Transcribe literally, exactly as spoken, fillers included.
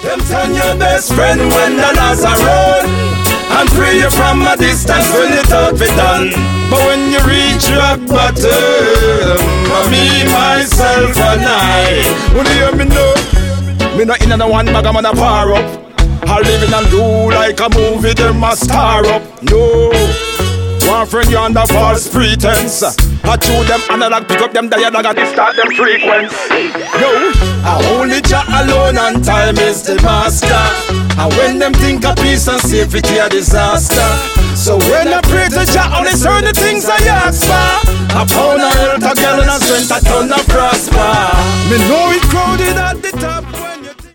Them turn your best friend when the laws are run, and free you from a distance when you thought it done. But when you reach rock bottom, me, myself and I, would you hear me know? Me not in the one bag, I'm gonna power up. I live in and do like a movie, them a star up. No, one friend you under false pretense. I chew them analog, pick up them dialogue and distort them frequency. No, I only Jah alone and time is the master. And when them think of peace and safety a disaster. So when I pray to Jah, only certain things I ask for. A pound of health, a girl and a strength, a ton of prosper. Me know it crowded at the top.